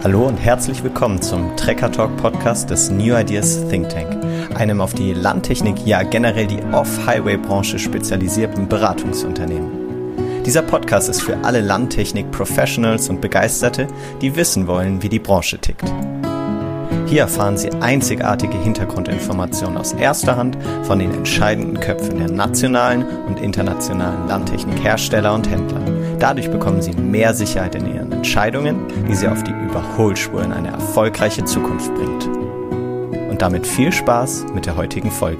Hallo und herzlich willkommen zum Trekker Talk Podcast des New Ideas Think Tank, einem auf die Landtechnik, ja generell die Off-Highway-Branche spezialisierten Beratungsunternehmen. Dieser Podcast ist für alle Landtechnik-Professionals und Begeisterte, die wissen wollen, wie die Branche tickt. Hier erfahren Sie einzigartige Hintergrundinformationen aus erster Hand von den entscheidenden Köpfen der nationalen und internationalen Landtechnikhersteller und Händler. Dadurch bekommen Sie mehr Sicherheit in Ihren Entscheidungen, die Sie auf die Überholspur in eine erfolgreiche Zukunft bringt. Und damit viel Spaß mit der heutigen Folge.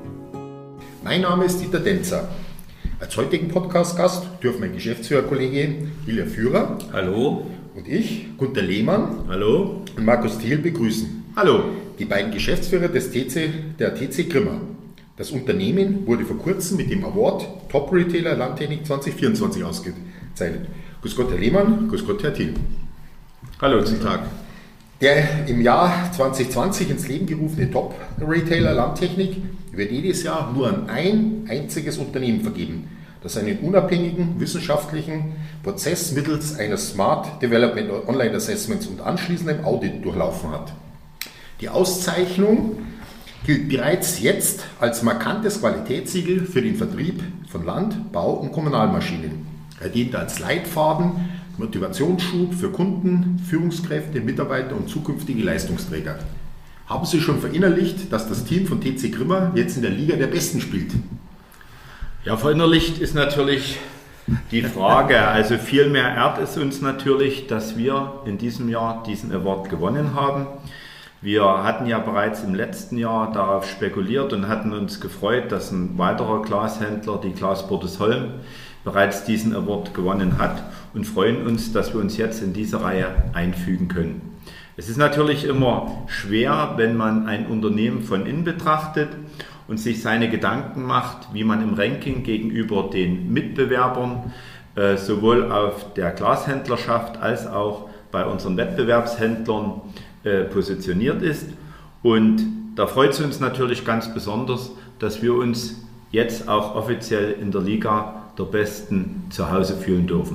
Mein Name ist Dieter Denzer. Als heutigen Podcast-Gast dürfen mein Geschäftsführerkollege Ilja Führer. Hallo. Und ich, Gunter Lehmann. Hallo. Und Markus Thiel begrüßen. Hallo. Die beiden Geschäftsführer der TC Grimma. Das Unternehmen wurde vor kurzem mit dem Award Top Retailer Landtechnik 2024 ausgezeichnet. Grüß Gott, Herr Lehmann. Grüß Gott, Herr Thiel. Hallo, guten Tag. Der im Jahr 2020 ins Leben gerufene Top Retailer Landtechnik wird jedes Jahr nur an ein einziges Unternehmen vergeben, das einen unabhängigen wissenschaftlichen Prozess mittels eines Smart Development Online Assessments und anschließendem Audit durchlaufen hat. Die Auszeichnung gilt bereits jetzt als markantes Qualitätssiegel für den Vertrieb von Land-, Bau- und Kommunalmaschinen. Er dient als Leitfaden, Motivationsschub für Kunden, Führungskräfte, Mitarbeiter und zukünftige Leistungsträger. Haben Sie schon verinnerlicht, dass das Team von TC Grimma jetzt in der Liga der Besten spielt? Ja, verinnerlicht ist natürlich die Frage. Also viel mehr ehrt es uns natürlich, dass wir in diesem Jahr diesen Award gewonnen haben. Wir hatten ja bereits im letzten Jahr darauf spekuliert und hatten uns gefreut, dass ein weiterer Glashändler, die Glas Bordesholm, bereits diesen Award gewonnen hat und freuen uns, dass wir uns jetzt in diese Reihe einfügen können. Es ist natürlich immer schwer, wenn man ein Unternehmen von innen betrachtet und sich seine Gedanken macht, wie man im Ranking gegenüber den Mitbewerbern sowohl auf der Glashändlerschaft als auch bei unseren Wettbewerbshändlern positioniert ist. Und da freut es uns natürlich ganz besonders, dass wir uns jetzt auch offiziell in der Liga der Besten zu Hause fühlen dürfen.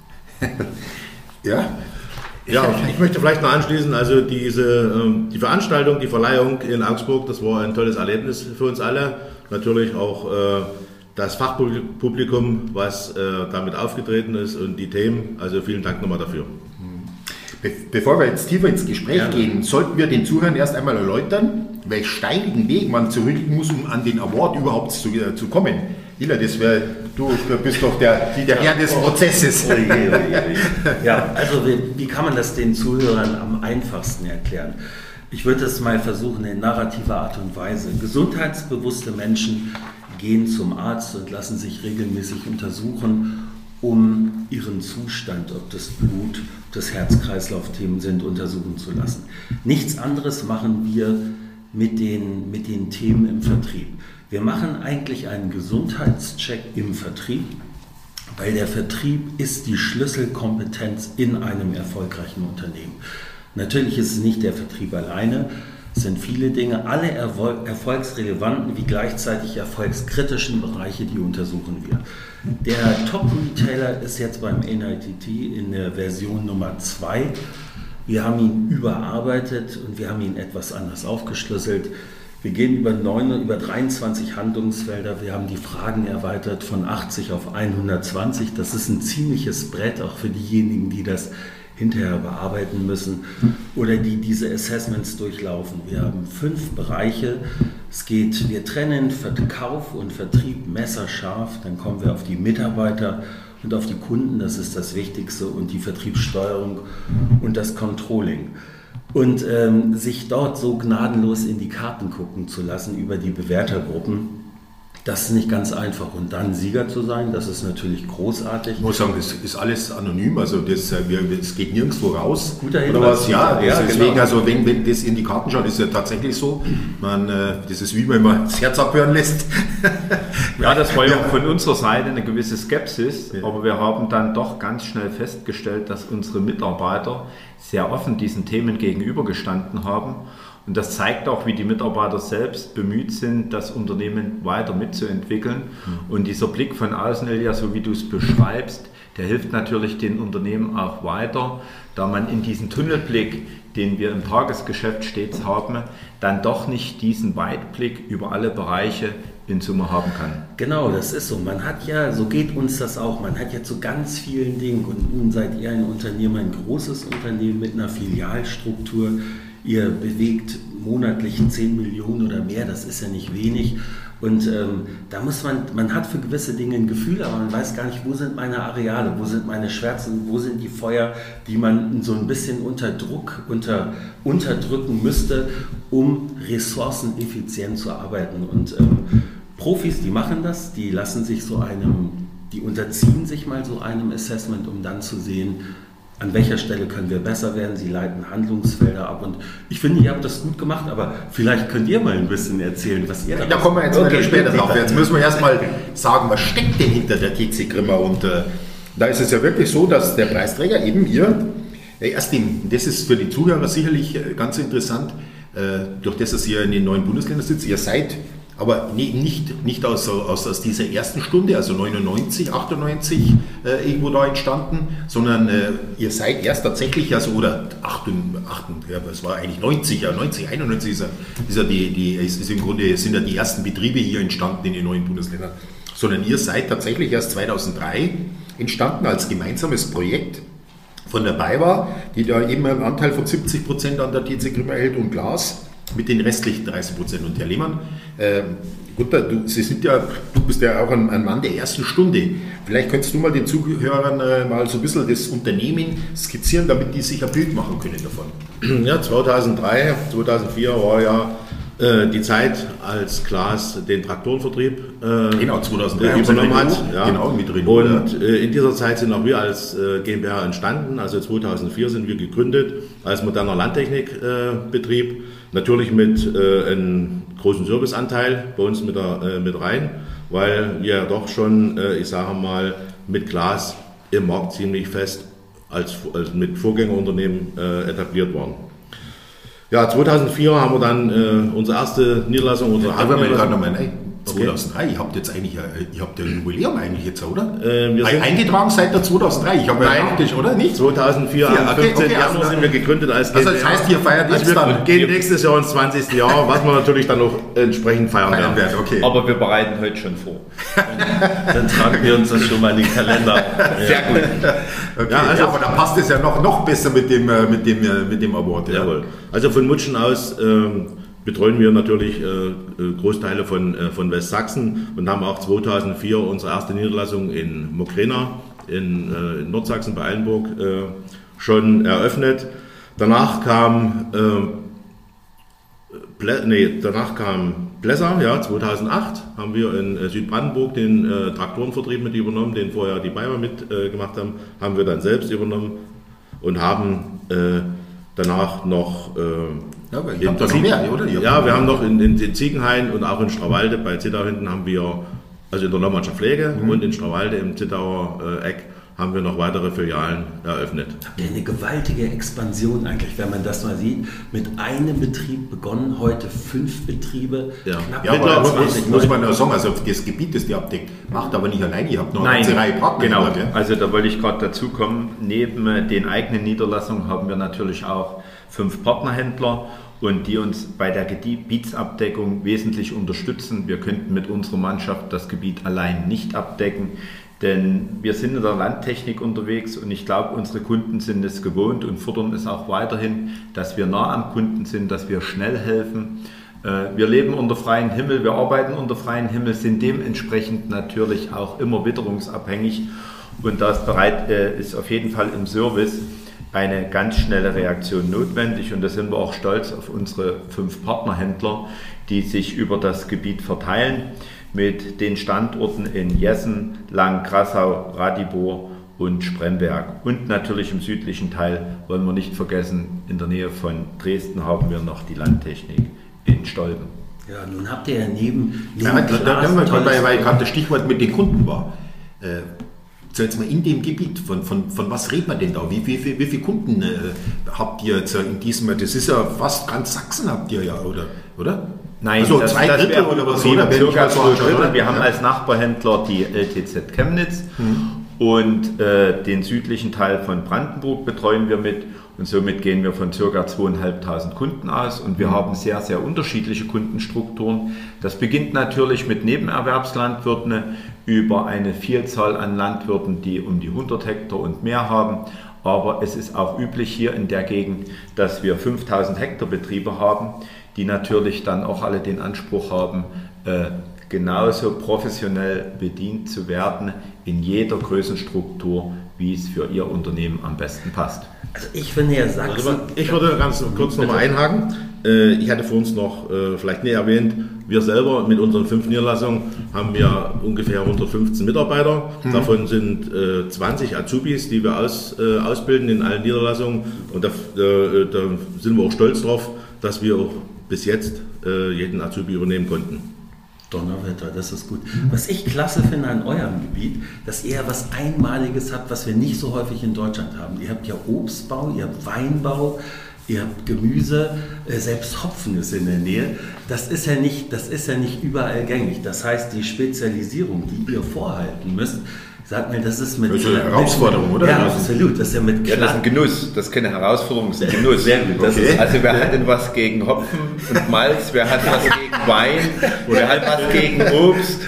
Ja. Ja, ich möchte vielleicht noch anschließen, also die Veranstaltung, die Verleihung in Augsburg, das war ein tolles Erlebnis für uns alle. Natürlich auch das Fachpublikum, was damit aufgetreten ist und die Themen, also vielen Dank nochmal dafür. Bevor wir jetzt tiefer ins Gespräch gehen, sollten wir den Zuhörern erst einmal erläutern, welch steinigen Weg man zurücklegen muss, um an den Award überhaupt zu kommen. Ila, du bist doch der Herr des Prozesses. Ja, also wie kann man das den Zuhörern am einfachsten erklären? Ich würde es mal versuchen in narrativer Art und Weise. Gesundheitsbewusste Menschen gehen zum Arzt und lassen sich regelmäßig untersuchen, um ihren Zustand, ob das Blut, ob das Herz-Kreislauf-Themen sind, untersuchen zu lassen. Nichts anderes machen wir mit den Themen im Vertrieb. Wir machen eigentlich einen Gesundheitscheck im Vertrieb, weil der Vertrieb ist die Schlüsselkompetenz in einem erfolgreichen Unternehmen. Natürlich ist es nicht der Vertrieb alleine, es sind viele Dinge, alle erfolgsrelevanten wie gleichzeitig erfolgskritischen Bereiche, die untersuchen wir. Der Top-Retailer ist jetzt beim NITT in der Version Nummer 2. Wir haben ihn überarbeitet und wir haben ihn etwas anders aufgeschlüsselt. Wir gehen über 23 Handlungsfelder. Wir haben die Fragen erweitert von 80 auf 120. Das ist ein ziemliches Brett, auch für diejenigen, die das hinterher bearbeiten müssen oder die diese Assessments durchlaufen. Wir haben 5 Bereiche. Wir trennen Verkauf und Vertrieb messerscharf. Dann kommen wir auf die Mitarbeiter und auf die Kunden. Das ist das Wichtigste. Und die Vertriebssteuerung und das Controlling. Und sich dort so gnadenlos in die Karten gucken zu lassen über die Bewertergruppen, das ist nicht ganz einfach. Und dann Sieger zu sein, das ist natürlich großartig. Ich muss sagen, das ist alles anonym, also das geht nirgendwo raus. Guter Hinweis. Oder was? Ja, deswegen, genau. also wenn das in die Karten schaut, ist ja tatsächlich so. Das ist wie man immer das Herz abhören lässt. Ja, das war ja von unserer Seite eine gewisse Skepsis, aber wir haben dann doch ganz schnell festgestellt, dass unsere Mitarbeiter sehr offen diesen Themen gegenübergestanden haben Und das zeigt auch, wie die Mitarbeiter selbst bemüht sind, das Unternehmen weiter mitzuentwickeln. Und dieser Blick von außen, Ilja, so wie du es beschreibst, der hilft natürlich den Unternehmen auch weiter, da man in diesen Tunnelblick, den wir im Tagesgeschäft stets haben, dann doch nicht diesen Weitblick über alle Bereiche in Summe haben kann. Genau, das ist so. Man hat ja, so geht uns das auch, man hat ja zu ganz vielen Dingen, und nun seid ihr ein Unternehmer, ein großes Unternehmen mit einer Filialstruktur. Ihr bewegt monatlich 10 Millionen oder mehr, das ist ja nicht wenig. Und da muss man hat für gewisse Dinge ein Gefühl, aber man weiß gar nicht, wo sind meine Areale, wo sind meine Schwärzen, wo sind die Feuer, die man so ein bisschen unter Druck unterdrücken müsste, um ressourceneffizient zu arbeiten. Und Profis, die machen das, die unterziehen sich mal so einem Assessment, um dann zu sehen, an welcher Stelle können wir besser werden. Sie leiten Handlungsfelder ab und ich finde, ihr habt das gut gemacht, aber vielleicht könnt ihr mal ein bisschen erzählen, was ihr da kommen wir jetzt später drauf. Jetzt müssen wir erstmal sagen, was steckt denn hinter der TC Grimma? Und da ist es ja wirklich so, dass der Preisträger eben hier, das ist für die Zuhörer sicherlich ganz interessant, durch das, dass ihr in den 9 Bundesländern sitzt, ihr seid aber nicht aus dieser ersten Stunde, also 99, 98 irgendwo da entstanden, sondern ihr seid erst tatsächlich, es war eigentlich 90, 91 ist im Grunde, sind ja die ersten Betriebe hier entstanden in den 9 Bundesländern, sondern ihr seid tatsächlich erst 2003 entstanden als gemeinsames Projekt von der BayWa, die da eben einen Anteil von 70% an der TC Grimma hält und Glas mit den restlichen 30%. Und Herr Lehmann, du bist ja auch ein Mann der ersten Stunde. Vielleicht könntest du mal den Zuhörern mal so ein bisschen das Unternehmen skizzieren, damit die sich ein Bild machen können davon. Ja, 2003, 2004 war ja die Zeit, als Glas den Traktorenvertrieb 2003 übernommen hat. Ja. Genau, mit Renault. Und in dieser Zeit sind auch wir als GmbH entstanden. Also 2004 sind wir gegründet als moderner Landtechnikbetrieb. Natürlich mit einem großen Serviceanteil bei uns mit rein, weil wir doch schon, ich sage mal, mit Glas im Markt ziemlich fest als mit Vorgängerunternehmen etabliert waren. Ja, 2004 haben wir dann unsere erste Niederlassung, 2003, ihr habt jetzt eigentlich, ihr habt ein Jubiläum eigentlich jetzt, oder? Wir sind eingetragen seit der 2003, ich habe ja nachgedacht, oder nicht? 2004, am 15. Januar sind wir gegründet als GmbH. Also das heißt, ihr feiert jetzt dann? Wir gehen nächstes Jahr ins 20. Jahr, was wir natürlich dann noch entsprechend feiern werden. Okay. Aber wir bereiten heute schon vor. Dann tragen wir uns das schon mal in den Kalender. Sehr gut. Okay. Ja, aber da passt es ja noch besser mit dem Award. Ja. Jawohl. Also von Mutschen aus betreuen wir natürlich Großteile von Westsachsen und haben auch 2004 unsere erste Niederlassung in Mokrena in Nordsachsen bei Eilenburg schon eröffnet. Danach kam Plessa, ja, 2008 haben wir in Südbrandenburg den Traktorenvertrieb mit übernommen, den vorher die BayWa mitgemacht haben wir dann selbst übernommen und haben danach noch wir haben noch in Ziegenhain und auch in Strawalde bei Zittau hinten haben wir, also in der Lommatscher Pflege und in Strawalde im Zittauer Eck haben wir noch weitere Filialen eröffnet. Habt ihr eine gewaltige Expansion eigentlich, wenn man das mal sieht. Mit einem Betrieb begonnen, heute 5 Betriebe. Ja, aber muss man ja sagen, also das Gebiet, das die abdeckt, macht aber nicht allein, ihr habt noch eine ganze Reihe Partner. Genau, also da wollte ich gerade dazu kommen, neben den eigenen Niederlassungen haben wir natürlich auch 5 Partnerhändler und die uns bei der Gebietsabdeckung wesentlich unterstützen. Wir könnten mit unserer Mannschaft das Gebiet allein nicht abdecken, denn wir sind in der Landtechnik unterwegs und ich glaube, unsere Kunden sind es gewohnt und fordern es auch weiterhin, dass wir nah am Kunden sind, dass wir schnell helfen. Wir leben unter freiem Himmel, wir arbeiten unter freiem Himmel, sind dementsprechend natürlich auch immer witterungsabhängig und das ist auf jeden Fall im Service eine ganz schnelle Reaktion notwendig und da sind wir auch stolz auf unsere 5 Partnerhändler, die sich über das Gebiet verteilen mit den Standorten in Jessen, Langengrassau, Ratibor und Spremberg. Und natürlich im südlichen Teil wollen wir nicht vergessen, in der Nähe von Dresden haben wir noch die Landtechnik in Stolpen. Ja, nun habt ihr ja neben weil gerade das Stichwort mit den Kunden war. So jetzt mal in dem Gebiet, von was redet man denn da? Wie viele Kunden habt ihr jetzt in diesem, das ist ja fast ganz Sachsen habt ihr ja, oder? Nein, also das 2 Drittel oder was? Circa 2 Drittel. Wir haben als Nachbarhändler die LTZ Chemnitz und den südlichen Teil von Brandenburg betreuen wir mit. Und somit gehen wir von ca. 2.500 Kunden aus und wir haben sehr, sehr unterschiedliche Kundenstrukturen. Das beginnt natürlich mit Nebenerwerbslandwirten über eine Vielzahl an Landwirten, die um die 100 Hektar und mehr haben. Aber es ist auch üblich hier in der Gegend, dass wir 5.000 Hektar Betriebe haben, die natürlich dann auch alle den Anspruch haben, genauso professionell bedient zu werden in jeder Größenstruktur, wie es für Ihr Unternehmen am besten passt. Also ich finde ja Sachsen... Ich würde ganz kurz nochmal einhaken. Ich hatte vor uns noch vielleicht nicht erwähnt, wir selber mit unseren 5 Niederlassungen haben ja ungefähr 115 Mitarbeiter. Davon sind 20 Azubis, die wir ausbilden in allen Niederlassungen. Und da sind wir auch stolz drauf, dass wir auch bis jetzt jeden Azubi übernehmen konnten. Donnerwetter, das ist gut. Was ich klasse finde an eurem Gebiet, dass ihr was Einmaliges habt, was wir nicht so häufig in Deutschland haben. Ihr habt ja Obstbau, ihr habt Weinbau, ihr habt Gemüse, selbst Hopfen ist in der Nähe. Das ist ja nicht überall gängig. Das heißt, die Spezialisierung, die ihr vorhalten müsst, sagt mir, das ist mit... Das ist eine Herausforderung, oder? Ja, absolut. Das ist ja mit... Ja, das ist ein Genuss. Das ist keine Herausforderung, das ist ein Genuss. Sehr gut. Okay. Also wer hat denn was gegen Hopfen und Malz? Wer hat was gegen Wein? Wer hat was gegen Obst?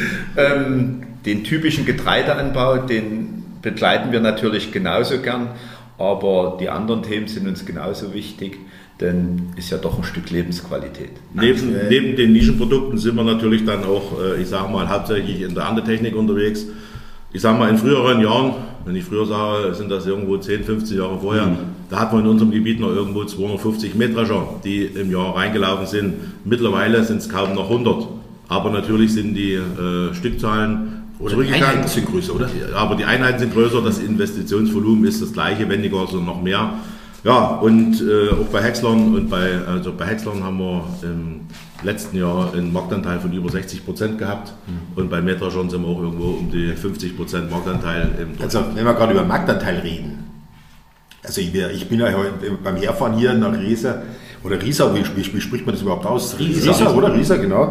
Den typischen Getreideanbau, den begleiten wir natürlich genauso gern. Aber die anderen Themen sind uns genauso wichtig, denn ist ja doch ein Stück Lebensqualität. Neben den Nischenprodukten sind wir natürlich dann auch, ich sage mal, hauptsächlich in der Erntetechnik unterwegs. Ich sage mal, in früheren Jahren, wenn ich früher sage, sind das irgendwo 10, 15 Jahre vorher, da hatten wir in unserem Gebiet noch irgendwo 250 Mähdrescher, die im Jahr reingelaufen sind. Mittlerweile sind es kaum noch 100. Aber natürlich sind die Stückzahlen zurückgegangen. Die Einheiten sind größer, oder? Aber die Einheiten sind größer, das Investitionsvolumen ist das gleiche, wenn nicht gar so noch mehr. Ja, und auch bei Häckslern bei Häckslern haben wir im letzten Jahr einen Marktanteil von über 60% gehabt und bei Mähdreschern sind wir auch irgendwo um die 50% Marktanteil. Also wenn wir gerade über Marktanteil reden, also ich bin ja heute beim Herfahren hier nach Riesa, oder Riesa, wie spricht man das überhaupt aus? Riesa, oder? Riesa, genau.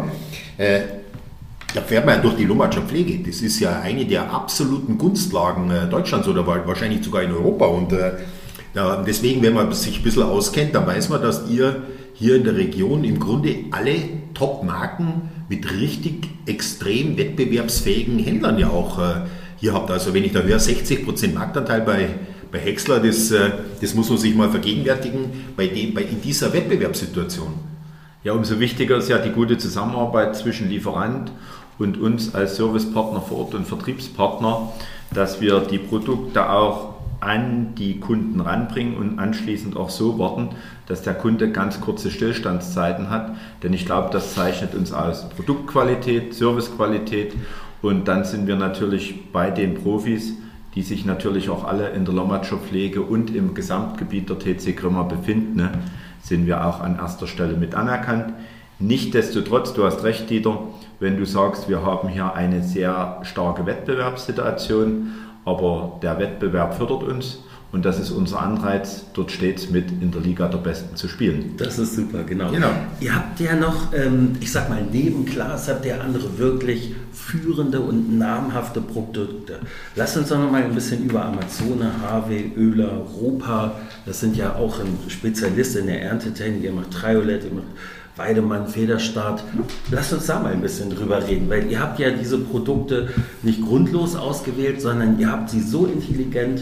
Da fährt man ja durch die Lommatscher Pflege. Das ist ja eine der absoluten Gunstlagen Deutschlands oder wahrscheinlich sogar in Europa. Und deswegen, wenn man sich ein bisschen auskennt, dann weiß man, dass ihr hier in der Region im Grunde alle Top-Marken mit richtig extrem wettbewerbsfähigen Händlern ja auch hier habt. Also wenn ich da höre, 60% Marktanteil bei Häcksler, das muss man sich mal vergegenwärtigen in dieser Wettbewerbssituation. Ja, umso wichtiger ist ja die gute Zusammenarbeit zwischen Lieferant und uns als Servicepartner vor Ort und Vertriebspartner, dass wir die Produkte auch an die Kunden ranbringen und anschließend auch so warten, dass der Kunde ganz kurze Stillstandszeiten hat. Denn ich glaube, das zeichnet uns aus. Produktqualität, Servicequalität und dann sind wir natürlich bei den Profis, die sich natürlich auch alle in der Lommatscher Pflege und im Gesamtgebiet der TC Grimma befinden, sind wir auch an erster Stelle mit anerkannt. Nichtsdestotrotz, du hast recht, Dieter, wenn du sagst, wir haben hier eine sehr starke Wettbewerbssituation, aber der Wettbewerb fördert uns und das ist unser Anreiz, dort stets mit in der Liga der Besten zu spielen. Das ist super, genau. Ihr habt ja noch, ich sag mal, neben Klaas habt ihr andere wirklich führende und namhafte Produkte. Lasst uns doch noch mal ein bisschen über Amazone, HW, Oehler, Ropa, das sind ja auch ein Spezialist in der Erntetechnik, ihr macht Triolet, ihr macht Weidemann, Federstart. Lasst uns da mal ein bisschen drüber reden, weil ihr habt ja diese Produkte nicht grundlos ausgewählt, sondern ihr habt sie so intelligent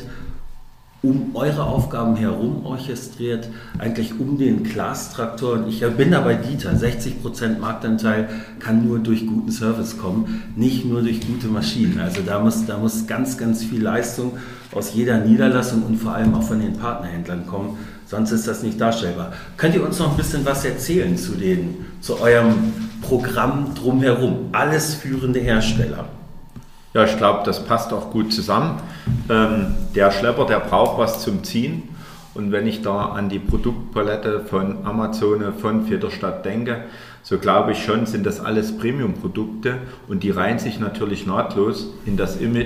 um eure Aufgaben herum orchestriert, eigentlich um den Klaas-Traktor. Und ich bin da bei Dieter, 60% Marktanteil kann nur durch guten Service kommen, nicht nur durch gute Maschinen. Also da muss ganz, ganz viel Leistung aus jeder Niederlassung und vor allem auch von den Partnerhändlern kommen, sonst ist das nicht darstellbar. Könnt ihr uns noch ein bisschen was erzählen zu eurem Programm drumherum? Alles führende Hersteller. Ja, ich glaube, das passt auch gut zusammen. Der Schlepper, der braucht was zum Ziehen. Und wenn ich da an die Produktpalette von Amazone, von Federstadt denke, so glaube ich schon, sind das alles Premium-Produkte und die reihen sich natürlich nahtlos in das Image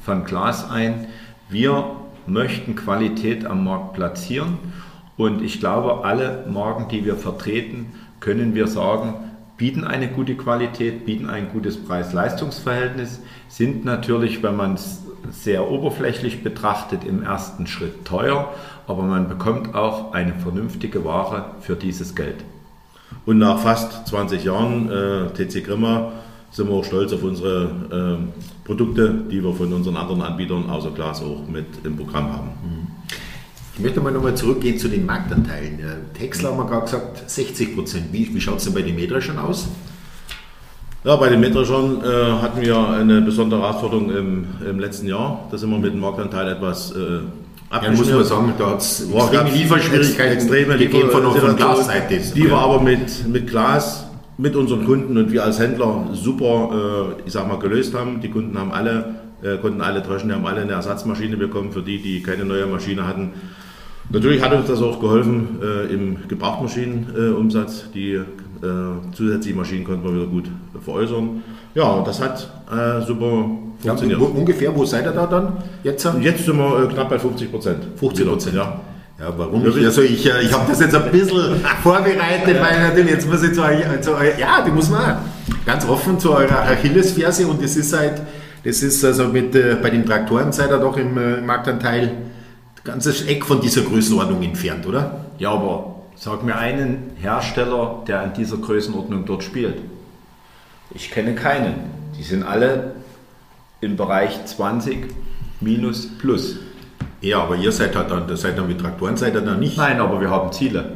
von Glas ein. Wir möchten Qualität am Markt platzieren und ich glaube, alle Marken, die wir vertreten, können wir sagen, bieten eine gute Qualität, bieten ein gutes Preis-Leistungs-Verhältnis, sind natürlich, wenn man es sehr oberflächlich betrachtet, im ersten Schritt teuer, aber man bekommt auch eine vernünftige Ware für dieses Geld. Und nach fast 20 Jahren TC Grima sind wir auch stolz auf unsere Produkte, die wir von unseren anderen Anbietern außer Glas auch mit im Programm haben. Ich möchte mal nochmal zurückgehen zu den Marktanteilen. Texler haben wir gerade gesagt 60%. Wie schaut es denn bei den Mähdreschern aus? Ja, bei den Mähdreschern hatten wir eine besondere Herausforderung im letzten Jahr. Da sind wir mit dem Marktanteil etwas Ja, muss man sagen, da hat es extreme Lieferschwierigkeiten gegeben von Glasseite. Die wir aber mit Glas, mit unseren Kunden und wir als Händler super, gelöst haben. Die Kunden haben konnten alle Dreschen, die haben alle eine Ersatzmaschine bekommen für die keine neue Maschine hatten. Natürlich hat uns das auch geholfen im Gebrauchtmaschinenumsatz. Die zusätzlichen Maschinen konnten wir wieder gut veräußern. Ja, und das hat super funktioniert. Ja, ungefähr, wo seid ihr da dann jetzt? Jetzt sind wir knapp bei 50%. 50%, ja. Ja, warum nicht? Also ich habe das jetzt ein bisschen vorbereitet, weil natürlich jetzt muss ich ja, die muss man ganz offen zu eurer Achillesferse und das ist also bei den Traktoren seid ihr doch im Marktanteil ganzes Eck von dieser Größenordnung entfernt, oder? Ja, aber sag mir einen Hersteller, der in dieser Größenordnung dort spielt. Ich kenne keinen. Die sind alle im Bereich 20 minus plus. Ja, aber ihr seid dann mit Traktoren seid ihr dann nicht. Nein, aber wir haben Ziele.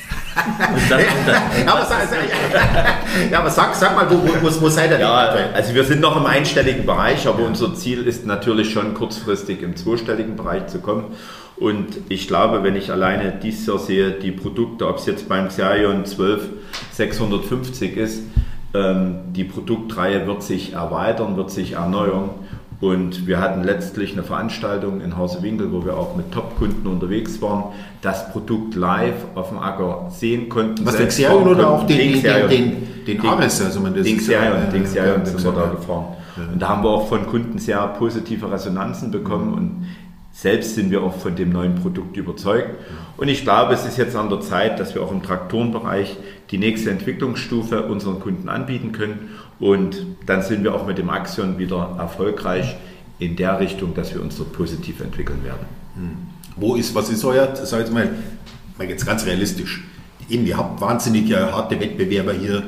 Aber sag mal, wo seid ihr denn? Ja, also wir sind noch im einstelligen Bereich, aber unser Ziel ist natürlich schon kurzfristig im zweistelligen Bereich zu kommen. Und ich glaube, wenn ich alleine dieses Jahr sehe, die Produkte, ob es jetzt beim Xerion 12 650 ist, die Produktreihe wird sich erweitern, wird sich erneuern. Und wir hatten letztlich eine Veranstaltung in Hausewinkel, wo wir auch mit Top-Kunden unterwegs waren, das Produkt live auf dem Acker sehen konnten. Was, den Xerion oder auch den Ares? Also den Xerion sind wir da gefahren. Ja. Und da haben wir auch von Kunden sehr positive Resonanzen bekommen und selbst sind wir auch von dem neuen Produkt überzeugt. Und ich glaube, es ist jetzt an der Zeit, dass wir auch im Traktorenbereich die nächste Entwicklungsstufe unseren Kunden anbieten können. Und dann sind wir auch mit dem Axion wieder erfolgreich in der Richtung, dass wir uns dort positiv entwickeln werden. Was ist euer, sag jetzt mal jetzt ganz realistisch, eben, ihr habt wahnsinnig harte Wettbewerber hier,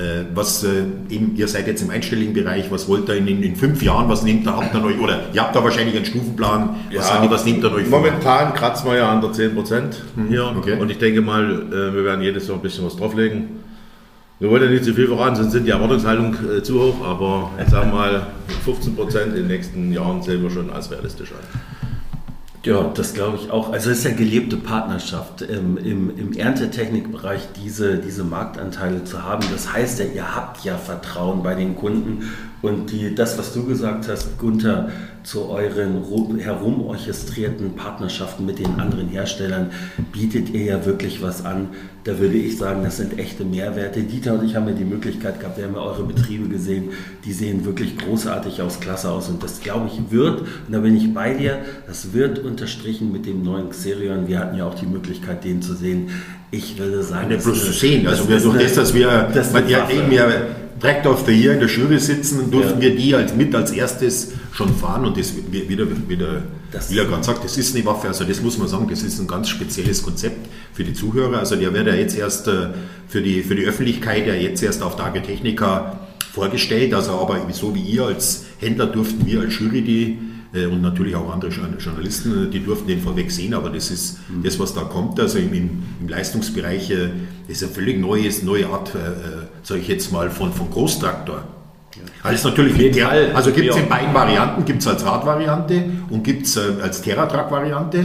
ihr seid jetzt im einstelligen Bereich, was wollt ihr in 5 Jahren, was nehmt ihr, habt ihr euch, oder ihr habt da wahrscheinlich einen Stufenplan, was nehmt ihr euch vor? Momentan kratzen wir ja an der 10% hier, okay. Und ich denke mal, wir werden jedes Jahr ein bisschen was drauflegen. Wir wollen ja nicht zu viel voran, sonst sind die Erwartungshaltung zu hoch, aber ich sage mal 15% in den nächsten Jahren sehen wir schon als realistisch an. Ja, das glaube ich auch. Also es ist ja gelebte Partnerschaft im Erntetechnikbereich, diese Marktanteile zu haben. Das heißt ja, ihr habt ja Vertrauen bei den Kunden und das, was du gesagt hast, Gunther, zu euren herumorchestrierten Partnerschaften mit den anderen Herstellern bietet ihr ja wirklich was an. Da würde ich sagen, das sind echte Mehrwerte. Dieter und ich haben ja die Möglichkeit gehabt, wir haben ja eure Betriebe gesehen, die sehen wirklich großartig aus, klasse aus und das glaube ich wird, und da bin ich bei dir, das wird unterstrichen mit dem neuen Xerion. Wir hatten ja auch die Möglichkeit, den zu sehen. Ich würde sagen, nicht bloß zu sehen, also dass wir Tractor of the Year in der Jury sitzen, durften wir die als erstes schon fahren und das wie er gerade sagt, das ist eine Waffe, also das muss man sagen, das ist ein ganz spezielles Konzept für die Zuhörer, also der wird ja jetzt erst für die Öffentlichkeit ja jetzt erst auf der Agritechnica vorgestellt, also aber so wie ihr als Händler durften wir als Jury und natürlich auch andere Journalisten, die durften den vorweg sehen, aber das ist das, was da kommt, also im Leistungsbereich, das ist eine völlig neue Art, sage ich jetzt mal, von Großtraktor. Ja. Also natürlich gibt es in beiden Varianten, gibt es als Radvariante und gibt es als TerraTrack-Variante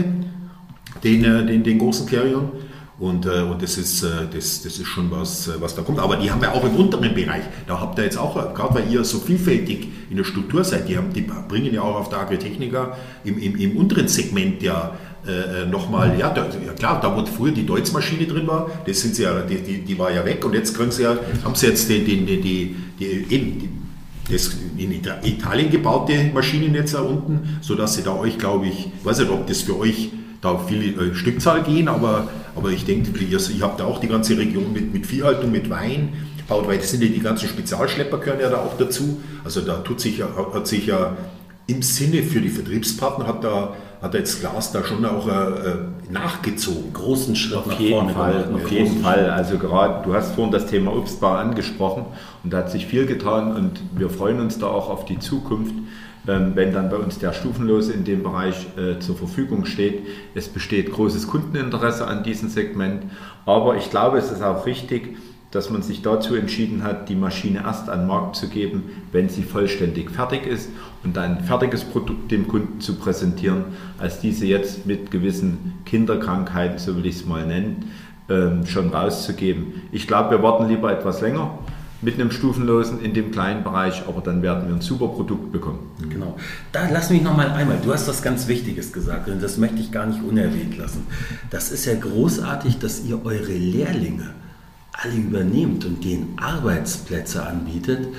den großen Xerion. Und das ist schon was da kommt. Aber die haben ja auch im unteren Bereich, da habt ihr jetzt auch, gerade weil ihr so vielfältig in der Struktur seid, die bringen ja auch auf der Agritechnica im unteren Segment ja nochmal, klar, da wo früher die Deutz-Maschine drin war, das sind sie ja, die war ja weg und jetzt haben sie jetzt das in Italien gebaute Maschinen jetzt da unten, sodass sie da euch, glaube ich weiß nicht, ob das für euch da viele Stückzahl gehen, aber ich denke, ihr habt da auch die ganze Region mit Viehhaltung, mit Wein, weil das sind ja die ganzen Spezialschlepper gehören ja da auch dazu. Also da hat sich ja im Sinne für die Vertriebspartner hat jetzt Glas da schon auch nachgezogen. Großen Schritt Auf nach jeden vorne Fall, gemacht. auf jeden Fall. Also gerade, du hast vorhin das Thema Obstbau angesprochen und da hat sich viel getan und wir freuen uns da auch auf die Zukunft, wenn dann bei uns der Stufenlose in dem Bereich zur Verfügung steht. Es besteht großes Kundeninteresse an diesem Segment, aber ich glaube, es ist auch richtig, dass man sich dazu entschieden hat, die Maschine erst an den Markt zu geben, wenn sie vollständig fertig ist und ein fertiges Produkt dem Kunden zu präsentieren, als diese jetzt mit gewissen Kinderkrankheiten, so will ich es mal nennen, schon rauszugeben. Ich glaube, wir warten lieber etwas länger mit einem Stufenlosen in dem kleinen Bereich, aber dann werden wir ein super Produkt bekommen. Genau. Da lass mich noch mal einmal, du hast was ganz Wichtiges gesagt und das möchte ich gar nicht unerwähnt lassen. Das ist ja großartig, dass ihr eure Lehrlinge alle übernehmt und denen Arbeitsplätze anbietet,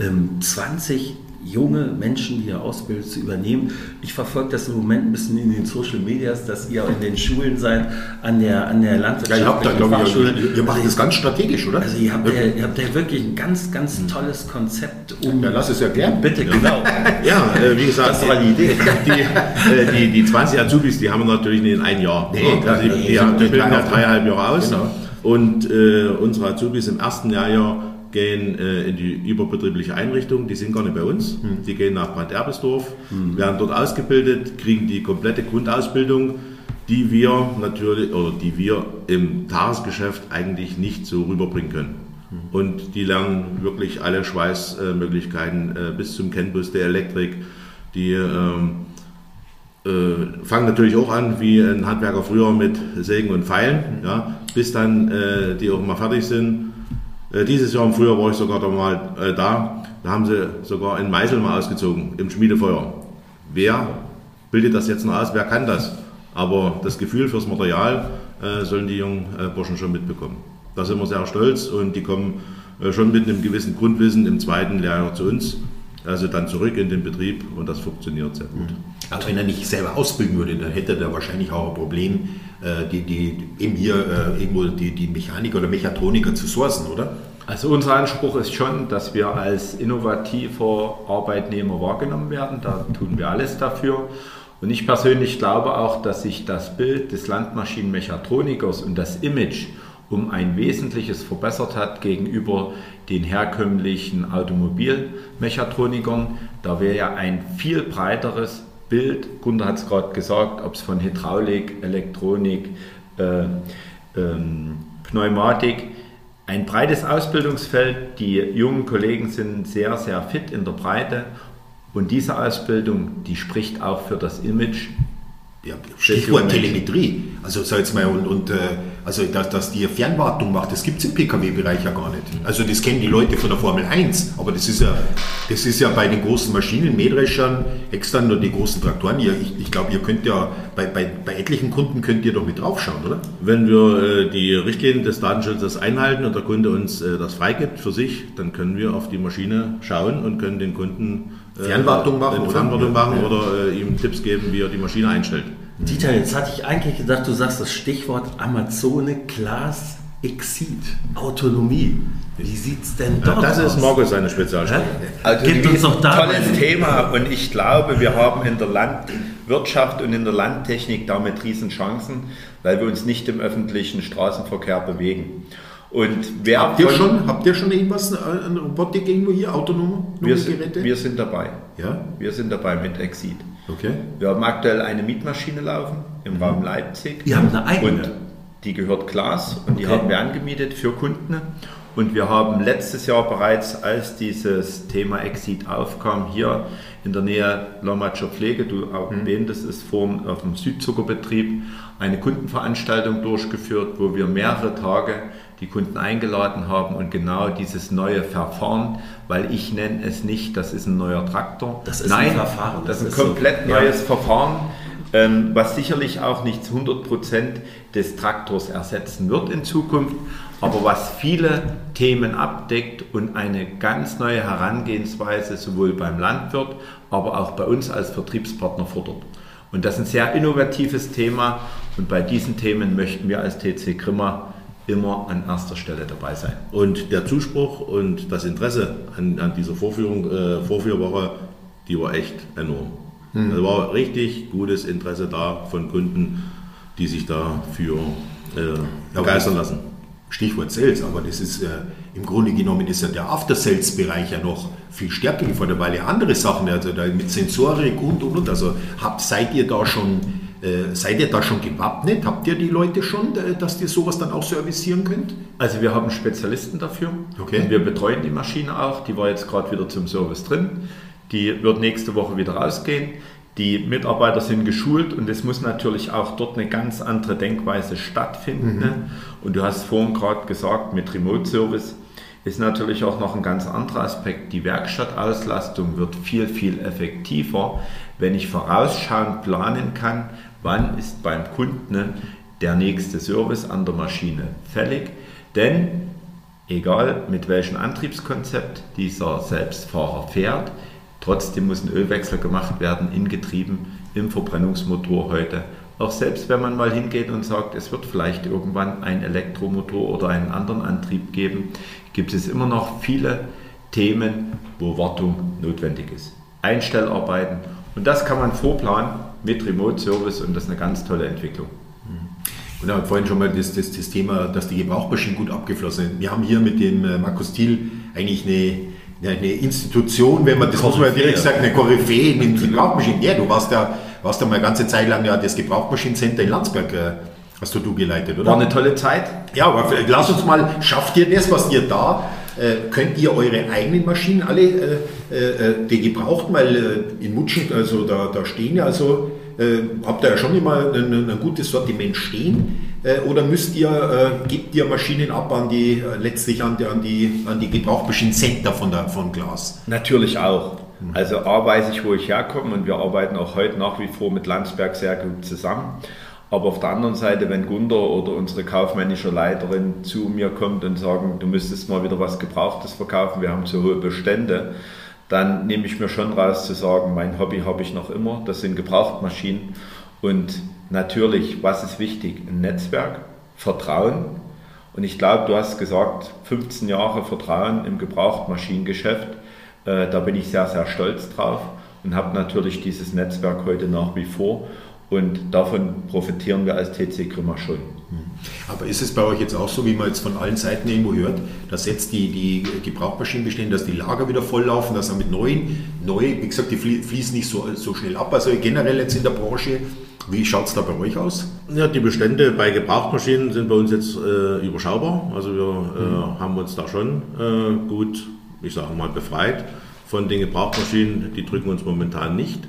20 junge Menschen, die ihr ausbildet, zu übernehmen. Ich verfolge das im Moment ein bisschen in den Social Medias, dass ihr in den Schulen seid, an der landwirtschaftlichen Fachschule. Ihr macht das ganz strategisch, oder? Also ihr habt ja wirklich ein ganz, ganz tolles Konzept. Ja, lass es erklären. Bitte, genau. Ja, wie gesagt, Das war die Idee. Die 20 Azubis, die haben wir natürlich nicht in einem Jahr. Nee, Also die bilden ja 3,5 Jahre aus. Genau. Und unsere Azubis im ersten Jahr gehen in die überbetriebliche Einrichtung, die sind gar nicht bei uns, die gehen nach Brand-Erbelsdorf, werden dort ausgebildet, kriegen die komplette Grundausbildung, die wir im Tagesgeschäft eigentlich nicht so rüberbringen können. Und die lernen wirklich alle Schweißmöglichkeiten bis zum Kennbus der Elektrik, die fangen natürlich auch an wie ein Handwerker früher mit Sägen und Pfeilen, ja, bis dann die auch mal fertig sind. Dieses Jahr im Frühjahr war ich sogar da haben sie sogar einen Meißel mal ausgezogen im Schmiedefeuer. Wer bildet das jetzt noch aus, wer kann das? Aber das Gefühl fürs Material sollen die jungen Burschen schon mitbekommen. Da sind wir sehr stolz und die kommen schon mit einem gewissen Grundwissen im zweiten Lehrjahr zu uns, also dann zurück in den Betrieb und das funktioniert sehr gut. Also wenn er nicht selber ausbilden würde, dann hätte er wahrscheinlich auch ein Problem, die Mechaniker oder Mechatroniker zu sourcen, oder? Also unser Anspruch ist schon, dass wir als innovativer Arbeitnehmer wahrgenommen werden. Da tun wir alles dafür. Und ich persönlich glaube auch, dass sich das Bild des Landmaschinenmechatronikers und das Image um ein Wesentliches verbessert hat gegenüber den herkömmlichen Automobilmechatronikern. Da wäre ja ein viel breiteres Bild, Gunther hat es gerade gesagt, ob es von Hydraulik, Elektronik, Pneumatik, ein breites Ausbildungsfeld. Die jungen Kollegen sind sehr, sehr fit in der Breite und diese Ausbildung, die spricht auch für das Image. Ja, Stichwort Telemetrie. Also sag jetzt mal, also dass die Fernwartung macht, das gibt es im Pkw-Bereich ja gar nicht. Also das kennen die Leute von der Formel 1, aber das ist ja bei den großen Maschinen, Mähdreschern, extern nur die großen Traktoren. Ich glaube, ihr könnt ja bei etlichen Kunden könnt ihr doch mit draufschauen, oder? Wenn wir die Richtlinien des Datenschutzes einhalten und der Kunde uns das freigibt für sich, dann können wir auf die Maschine schauen und können den Kunden Fernwartung machen oder ihm Tipps geben, wie er die Maschine einstellt. Dieter, jetzt hatte ich eigentlich gedacht, du sagst das Stichwort Amazone Class Exceed, Autonomie. Wie sieht es denn dort aus? Das ist Markus seine Spezialstelle. Also Gibt uns doch da tolles Thema und ich glaube, wir haben in der Landwirtschaft und in der Landtechnik damit Riesenchancen, weil wir uns nicht im öffentlichen Straßenverkehr bewegen. Und habt ihr schon irgendwas an Robotik irgendwo hier, autonome Geräte? Wir sind dabei. Ja? Wir sind dabei mit Exceed. Okay. Wir haben aktuell eine Mietmaschine laufen im Raum Leipzig. Ihr habt eine eigene? Und die gehört Glas und die haben wir angemietet für Kunden. Und wir haben letztes Jahr bereits, als dieses Thema Exceed aufkam, hier in der Nähe Lommatscher Pflege, du erwähntest es auf dem Südzuckerbetrieb, eine Kundenveranstaltung durchgeführt, wo wir mehrere Tage die Kunden eingeladen haben und genau dieses neue Verfahren, weil ich nenne es nicht, das ist ein neuer Traktor. Das ist ein Verfahren. Das ist ein komplett neues Verfahren, was sicherlich auch nicht 100% des Traktors ersetzen wird in Zukunft, aber was viele Themen abdeckt und eine ganz neue Herangehensweise sowohl beim Landwirt, aber auch bei uns als Vertriebspartner fordert. Und das ist ein sehr innovatives Thema und bei diesen Themen möchten wir als TC Grimma immer an erster Stelle dabei sein. Und der Zuspruch und das Interesse an dieser Vorführwoche, die war echt enorm. Da war richtig gutes Interesse da von Kunden, die sich dafür begeistern lassen. Stichwort Sales, aber das ist im Grunde genommen ist ja der After-Sales-Bereich ja noch viel stärker gefordert, weil ja andere Sachen, also da mit Sensorik und. Also seid ihr da schon gewappnet? Habt ihr die Leute schon, dass ihr sowas dann auch servicieren könnt? Also wir haben Spezialisten dafür. Okay. Und wir betreuen die Maschine auch. Die war jetzt gerade wieder zum Service drin. Die wird nächste Woche wieder rausgehen. Die Mitarbeiter sind geschult und es muss natürlich auch dort eine ganz andere Denkweise stattfinden. Ne? Und du hast vorhin gerade gesagt, mit Remote Service ist natürlich auch noch ein ganz anderer Aspekt. Die Werkstattauslastung wird viel, viel effektiver, wenn ich vorausschauend planen kann, wann ist beim Kunden der nächste Service an der Maschine fällig. Denn egal mit welchem Antriebskonzept dieser Selbstfahrer fährt, trotzdem muss ein Ölwechsel gemacht werden in Getrieben, im Verbrennungsmotor heute. Auch selbst wenn man mal hingeht und sagt, es wird vielleicht irgendwann ein Elektromotor oder einen anderen Antrieb geben, gibt es immer noch viele Themen, wo Wartung notwendig ist. Einstellarbeiten und das kann man vorplanen mit Remote Service und das ist eine ganz tolle Entwicklung. Und er hat vorhin schon mal das Thema, dass die Gebrauchmaschinen gut abgeflossen sind. Wir haben hier mit dem Markus Thiel eigentlich eine Institution, wenn man das muss man ja direkt sagen, eine Koryphäe in den Gebrauchmaschinen. Ja, du warst ja mal eine ganze Zeit lang ja das Gebrauchmaschinen-Center in Landsberg, hast du geleitet, oder? War eine tolle Zeit. Ja, aber lass uns mal, schafft ihr das, was ihr da, könnt ihr eure eigenen Maschinen alle, die gebrauchten, weil in Mutschen, also da stehen ja also, habt ihr ja schon immer ein gutes Sortiment stehen, oder gebt ihr Maschinen ab letztlich an die Gebrauchmaschinen-Center von Glas? Natürlich auch. Also A, weiß ich, wo ich herkomme und wir arbeiten auch heute nach wie vor mit Landsberg sehr gut zusammen. Aber auf der anderen Seite, wenn Gunther oder unsere kaufmännische Leiterin zu mir kommt und sagen, du müsstest mal wieder was Gebrauchtes verkaufen, wir haben zu hohe Bestände, dann nehme ich mir schon raus zu sagen, mein Hobby habe ich noch immer, das sind Gebrauchtmaschinen. Und natürlich, was ist wichtig? Ein Netzwerk, Vertrauen. Und ich glaube, du hast gesagt, 15 Jahre Vertrauen im Gebrauchtmaschinengeschäft. Da bin ich sehr, sehr stolz drauf und habe natürlich dieses Netzwerk heute nach wie vor. Und davon profitieren wir als TC Grimma schon. Aber ist es bei euch jetzt auch so, wie man jetzt von allen Seiten irgendwo hört, dass jetzt die Gebrauchmaschinen bestehen, dass die Lager wieder volllaufen, dass er mit neuen, wie gesagt, die fließen nicht so schnell ab. Also generell jetzt in der Branche, wie schaut es da bei euch aus? Ja, die Bestände bei Gebrauchmaschinen sind bei uns jetzt überschaubar. Also wir haben uns da schon gut, ich sage mal, befreit von den Gebrauchmaschinen. Die drücken uns momentan nicht.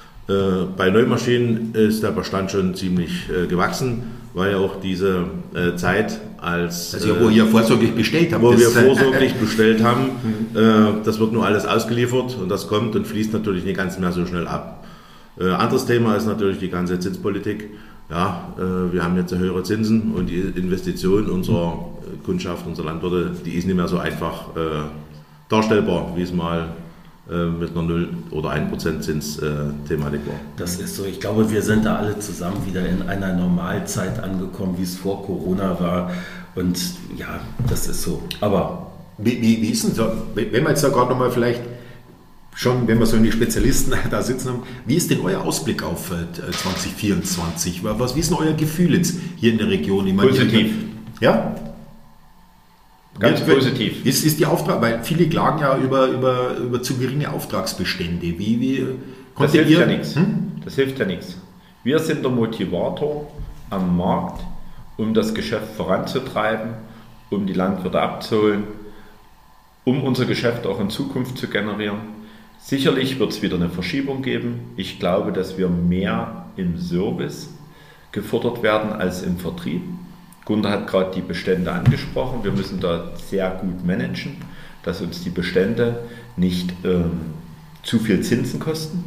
Bei Neumaschinen ist der Bestand schon ziemlich gewachsen, weil ja auch diese Zeit wo ihr vorsorglich bestellt habt. Wo wir vorsorglich bestellt haben, das wird nur alles ausgeliefert und das kommt und fließt natürlich nicht ganz mehr so schnell ab. Anderes Thema ist natürlich die ganze Zinspolitik. Ja, wir haben jetzt höhere Zinsen und die Investition unserer Kundschaft, unserer Landwirte, die ist nicht mehr so einfach darstellbar, wie es mal mit einer 0 oder 1% Zinsthematik war. Das ist so. Ich glaube, wir sind da alle zusammen wieder in einer Normalzeit angekommen, wie es vor Corona war. Und ja, das ist so. Aber wie ist denn so, wenn wir jetzt da gerade nochmal vielleicht schon, wenn wir so die Spezialisten da sitzen haben, wie ist denn euer Ausblick auf 2024? Wie ist denn euer Gefühl jetzt hier in der Region? Ich meine, positiv. Ja? Ganz positiv. Ist die Auftrag, weil viele klagen ja über zu geringe Auftragsbestände. Das hilft ja nichts. Das hilft ja nichts. Wir sind der Motivator am Markt, um das Geschäft voranzutreiben, um die Landwirte abzuholen, um unser Geschäft auch in Zukunft zu generieren. Sicherlich wird es wieder eine Verschiebung geben. Ich glaube, dass wir mehr im Service gefordert werden als im Vertrieb. Gunther hat gerade die Bestände angesprochen. Wir müssen da sehr gut managen, dass uns die Bestände nicht zu viel Zinsen kosten.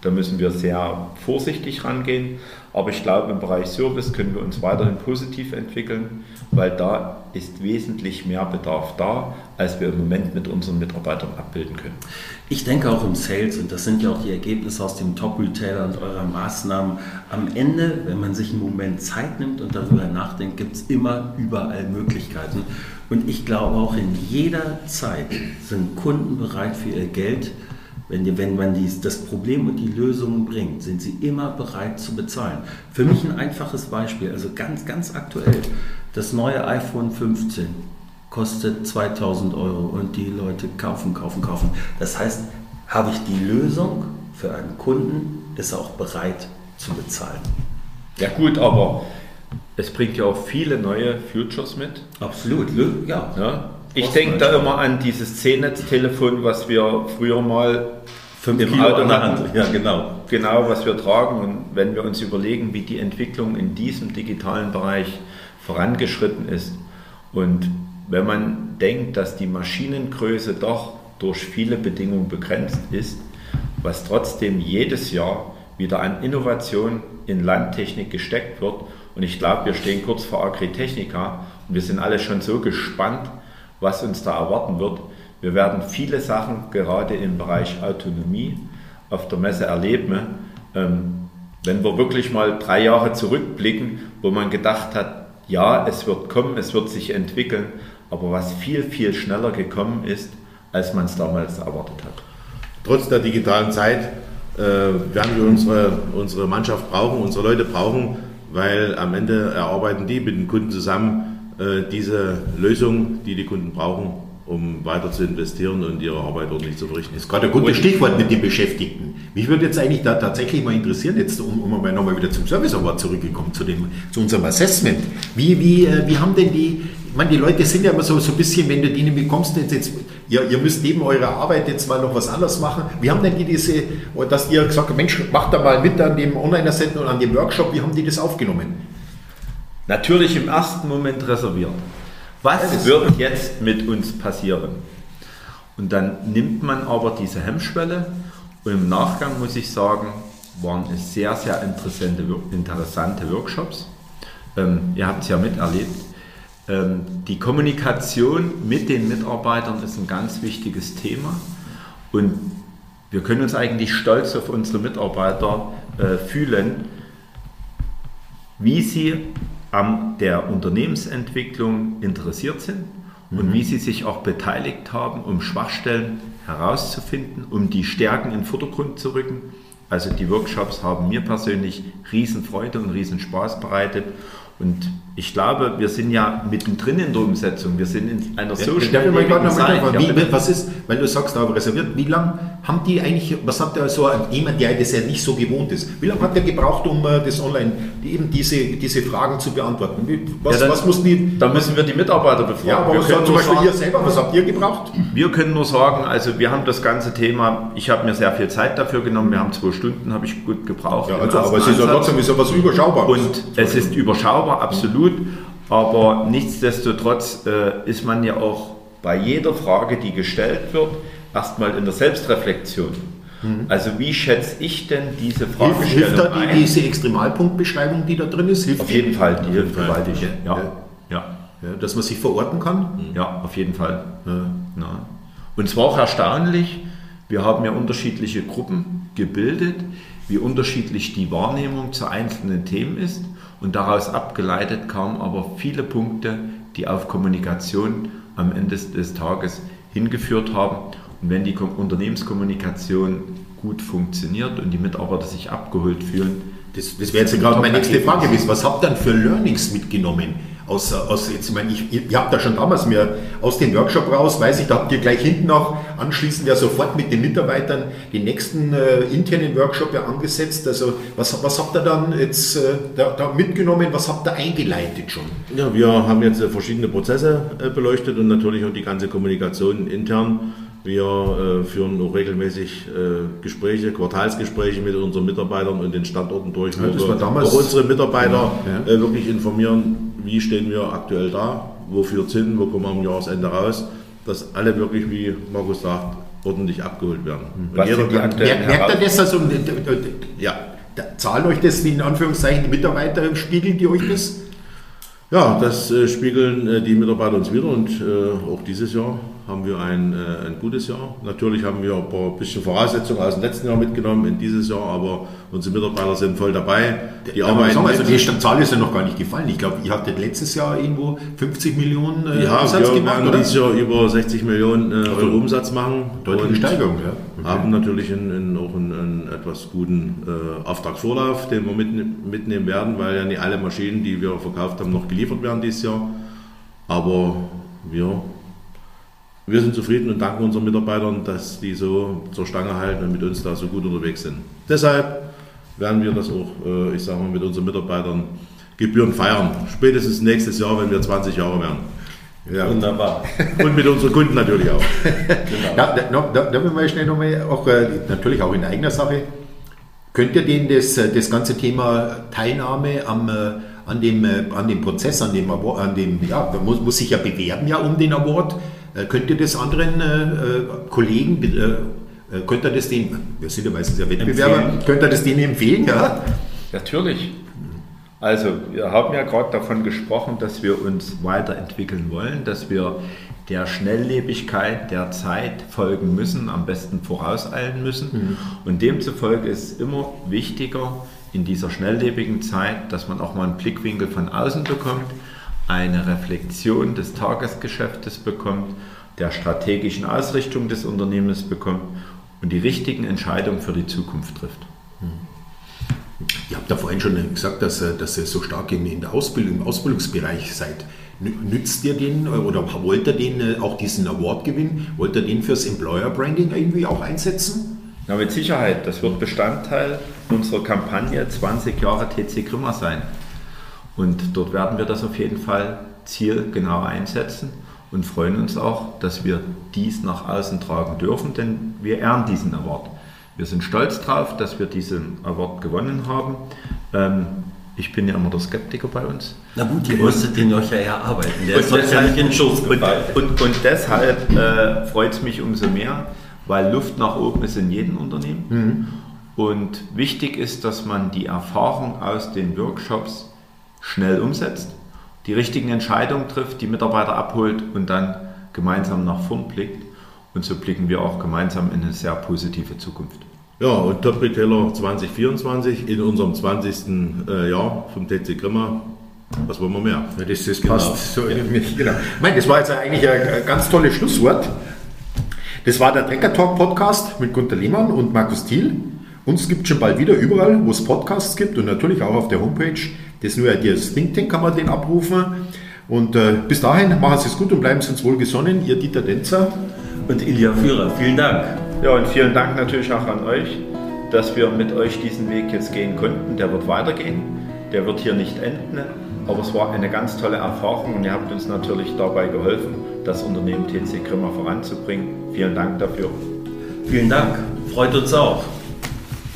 Da müssen wir sehr vorsichtig rangehen. Aber ich glaube, im Bereich Service können wir uns weiterhin positiv entwickeln, weil da ist wesentlich mehr Bedarf da, als wir im Moment mit unseren Mitarbeitern abbilden können. Ich denke auch im Sales, und das sind ja auch die Ergebnisse aus dem Top-Retailer und eurer Maßnahmen, am Ende, wenn man sich einen Moment Zeit nimmt und darüber nachdenkt, gibt es immer überall Möglichkeiten. Und ich glaube auch in jeder Zeit sind Kunden bereit für ihr Geld. Wenn man das Problem und die Lösungen bringt, sind sie immer bereit zu bezahlen. Für mich ein einfaches Beispiel, also ganz, ganz aktuell, das neue iPhone 15 kostet 2.000 € und die Leute kaufen. Das heißt, habe ich die Lösung für einen Kunden, ist er auch bereit zu bezahlen. Ja gut, aber es bringt ja auch viele neue Futures mit. Absolut, ja. Ich denke da immer an dieses C-Netz-Telefon, was wir früher mal 5 im Kilo Auto an der hatten. Hand. Ja, genau. Genau, was wir tragen. Und wenn wir uns überlegen, wie die Entwicklung in diesem digitalen Bereich vorangeschritten ist und wenn man denkt, dass die Maschinengröße doch durch viele Bedingungen begrenzt ist, was trotzdem jedes Jahr wieder an Innovation in Landtechnik gesteckt wird. Und ich glaube, wir stehen kurz vor Agritechnica und wir sind alle schon so gespannt, was uns da erwarten wird. Wir werden viele Sachen gerade im Bereich Autonomie auf der Messe erleben. Wenn wir wirklich mal 3 Jahre zurückblicken, wo man gedacht hat, ja, es wird kommen, es wird sich entwickeln, aber was viel, viel schneller gekommen ist, als man es damals erwartet hat. Trotz der digitalen Zeit werden wir unsere Mannschaft brauchen, unsere Leute brauchen, weil am Ende erarbeiten die mit den Kunden zusammen diese Lösung, die die Kunden brauchen, um weiter zu investieren und ihre Arbeit ordentlich zu verrichten. Das ist gerade ein gutes Stichwort mit den Beschäftigten. Mich würde jetzt eigentlich da tatsächlich mal interessieren, jetzt um nochmal wieder zum Service Award zurückgekommen, zu unserem Assessment. Wie haben denn die Leute sind ja immer so ein bisschen, wenn du denen bekommst, ihr müsst neben eurer Arbeit jetzt mal noch was anderes machen. Wie haben denn die dass ihr gesagt habt, Mensch, macht da mal mit an dem Online-Assessment und an dem Workshop, wie haben die das aufgenommen? Natürlich im ersten Moment reserviert. Was wird jetzt mit uns passieren? Und dann nimmt man aber diese Hemmschwelle und im Nachgang muss ich sagen, waren es sehr, sehr interessante Workshops. Ihr habt es ja miterlebt. Die Kommunikation mit den Mitarbeitern ist ein ganz wichtiges Thema und wir können uns eigentlich stolz auf unsere Mitarbeiter fühlen, wie sie an der Unternehmensentwicklung interessiert sind und wie sie sich auch beteiligt haben, um Schwachstellen herauszufinden, um die Stärken in den Vordergrund zu rücken. Also die Workshops haben mir persönlich Riesenfreude und Riesenspaß bereitet. Und ich glaube, wir sind ja mittendrin in der Umsetzung. Wir sind in einer so schnelllebigen Zeit. Was ist, weil du sagst, aber reserviert, wie lange haben die eigentlich, was hat der so jemand, der das ja nicht so gewohnt ist, wie lange hat der gebraucht, um das online, eben diese Fragen zu beantworten? Was mussten die? Da müssen wir die Mitarbeiter befragen. Ja, aber zum Beispiel ihr selber, was habt ihr gebraucht? Wir können nur sagen, also wir haben das ganze Thema, ich habe mir sehr viel Zeit dafür genommen, wir haben 2 Stunden, habe ich gut gebraucht. Ja, also, aber es ist ja trotzdem was Überschaubares. Und es ist überschaubar, absolut, aber nichtsdestotrotz ist man ja auch bei jeder Frage, die gestellt wird, erstmal in der Selbstreflexion. Also wie schätze ich denn diese Fragestellung hilft da diese Extremalpunktbeschreibung, die da drin ist? Auf jeden Fall, die hilft gewaltig. Ja, dass man sich verorten kann? Ja, auf jeden Fall. Ja. Und es war auch erstaunlich, wir haben ja unterschiedliche Gruppen gebildet, wie unterschiedlich die Wahrnehmung zu einzelnen Themen ist. Und daraus abgeleitet kamen aber viele Punkte, die auf Kommunikation am Ende des Tages hingeführt haben. Und wenn die Unternehmenskommunikation gut funktioniert und die Mitarbeiter sich abgeholt fühlen, das wäre jetzt gerade meine nächste Frage gewesen. Was habt ihr denn für Learnings mitgenommen? Ihr habt da schon damals mehr aus dem Workshop raus, weiß ich, da habt ihr gleich hinten noch anschließend ja sofort mit den Mitarbeitern den nächsten internen Workshop ja angesetzt. Also was habt ihr dann jetzt da mitgenommen, was habt ihr eingeleitet schon? Ja, wir haben jetzt verschiedene Prozesse beleuchtet und natürlich auch die ganze Kommunikation intern. Wir führen auch regelmäßig Gespräche, Quartalsgespräche mit unseren Mitarbeitern und den Standorten durch, wo wir auch unsere Mitarbeiter wirklich informieren, wie stehen wir aktuell da, wo führt es hin, wo kommen wir am Jahresende raus, dass alle wirklich, wie Markus sagt, ordentlich abgeholt werden. Was sind die aktuellen Merkt ihr das? Also, ja, zahlen euch das in Anführungszeichen die Mitarbeiter, spiegeln die euch das? Ja, das spiegeln die Mitarbeiter uns wieder und auch dieses Jahr haben wir ein gutes Jahr. Natürlich haben wir ein bisschen Voraussetzungen aus dem letzten Jahr mitgenommen in dieses Jahr, aber unsere Mitarbeiter sind voll dabei. Die arbeiten also die Zahl ist ja noch gar nicht gefallen. Ich glaube, ihr hattet letztes Jahr irgendwo 50 Millionen Umsatz gemacht, oder? Dieses Jahr über 60 Millionen Euro Umsatz machen. Deutliche Steigerung, ja. Okay. Haben natürlich auch einen etwas guten Auftragsvorlauf, den wir mitnehmen werden, weil ja nicht alle Maschinen, die wir verkauft haben, noch geliefert werden dieses Jahr. Aber wir sind zufrieden und danken unseren Mitarbeitern, dass die so zur Stange halten und mit uns da so gut unterwegs sind. Deshalb werden wir das auch, ich sage mal, mit unseren Mitarbeitern gebührend feiern. Spätestens nächstes Jahr, wenn wir 20 Jahre werden. Ja. Wunderbar. Und mit unseren Kunden natürlich auch. Genau. Da will man schnell nochmal, natürlich auch in eigener Sache, könnt ihr denen das ganze Thema Teilnahme an dem Prozess, man muss sich ja bewerben um den Award. Könnt ihr das anderen Kollegen, könnt ihr das denen, wir sind ja meistens ja Wettbewerber, könnt ihr das denen empfehlen? Ja? Natürlich. Also wir haben ja gerade davon gesprochen, dass wir uns weiterentwickeln wollen, dass wir der Schnelllebigkeit der Zeit folgen müssen, am besten vorauseilen müssen. Und demzufolge ist es immer wichtiger in dieser schnelllebigen Zeit, dass man auch mal einen Blickwinkel von außen bekommt, eine Reflexion des Tagesgeschäftes bekommt, der strategischen Ausrichtung des Unternehmens bekommt und die richtigen Entscheidungen für die Zukunft trifft. Ihr habt da vorhin schon gesagt, dass ihr so stark in der Ausbildung, im Ausbildungsbereich seid. Nützt ihr den oder wollt ihr den auch diesen Award gewinnen? Wollt ihr den fürs Employer Branding irgendwie auch einsetzen? Ja, mit Sicherheit. Das wird Bestandteil unserer Kampagne 20 Jahre TC Grimma sein. Und dort werden wir das auf jeden Fall zielgenau einsetzen und freuen uns auch, dass wir dies nach außen tragen dürfen, denn wir ehren diesen Award. Wir sind stolz darauf, dass wir diesen Award gewonnen haben. Ich bin ja immer der Skeptiker bei uns. Na gut, ihr musstet den euch ja erarbeiten. Der ist euch ja nicht in den Schoß gefallen. Und deshalb freut es mich umso mehr, weil Luft nach oben ist in jedem Unternehmen. Und wichtig ist, dass man die Erfahrung aus den Workshops schnell umsetzt, die richtigen Entscheidungen trifft, die Mitarbeiter abholt und dann gemeinsam nach vorn blickt. Und so blicken wir auch gemeinsam in eine sehr positive Zukunft. Ja, und Top Retailer 2024 in unserem 20. Jahr vom TC Grimma. Was wollen wir mehr? Ja, das passt so in mich. Genau. Ich meine, das war jetzt eigentlich ein ganz tolles Schlusswort. Das war der Trecker Talk Podcast mit Gunter Lehmann und Markus Thiel. Uns gibt es schon bald wieder überall, wo es Podcasts gibt und natürlich auch auf der Homepage des New Ideas Think Tank kann man den abrufen. Und bis dahin, machen Sie es gut und bleiben Sie uns wohl gesonnen. Ihr Dieter Denzer und Ilja Führer. Vielen Dank. Ja, und vielen Dank natürlich auch an euch, dass wir mit euch diesen Weg jetzt gehen konnten. Der wird weitergehen, der wird hier nicht enden, aber es war eine ganz tolle Erfahrung und ihr habt uns natürlich dabei geholfen, das Unternehmen TC Grimma voranzubringen. Vielen Dank dafür. Vielen Dank, freut uns auch.